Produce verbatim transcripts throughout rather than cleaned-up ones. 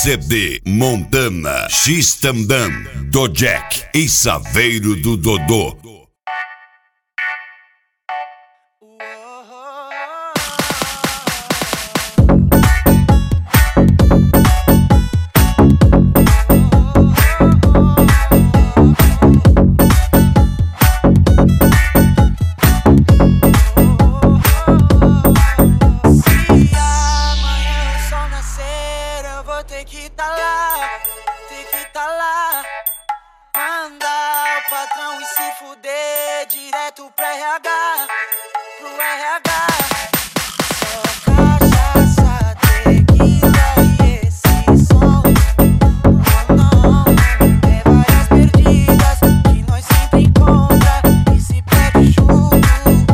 C D Montana, X-Tamdan, Dojack e Saveiro do Dodô. Tem que tá lá, tem que tá lá. Mandar o patrão e se fuder direto pro R H, pro R H. Só cachaça, tequila e esse som. Não, não, é várias perdidas que nós sempre encontra e se perde junto.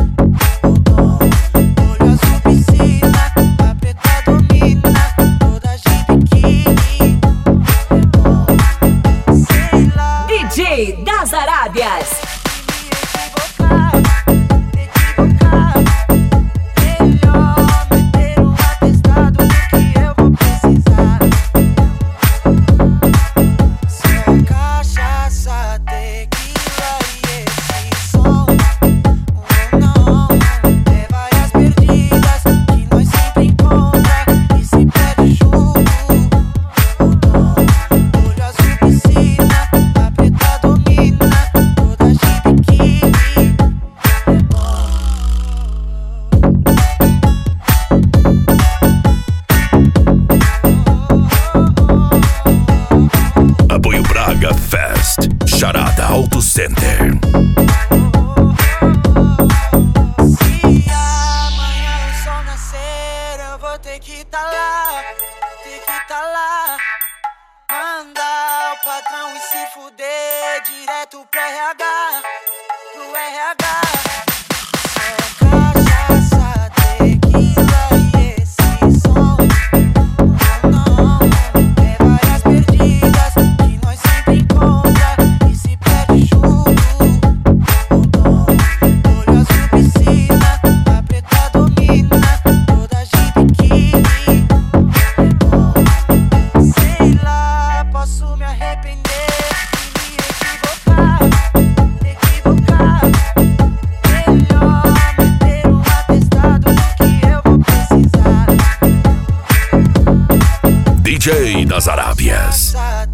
Olho azul, piscina, a preta domina, toda gente D J das Arábias. Fest, Charada Auto Center. Se amanhã o sol nascer, eu vou ter que tá lá, ter que tá lá. Mandar o patrão e se fuder direto pro R H, pro R H. Cachaça, tequila e esse som. Não, é várias perdidas que nós sempre encontra e se perde junto. Olho azul, piscina, a preta domina, toda gente biquíni. Sei lá, posso me arrepender e me equivocar, equivocar. Melhor meter um atestado do que eu vou precisar. D J das Arábias.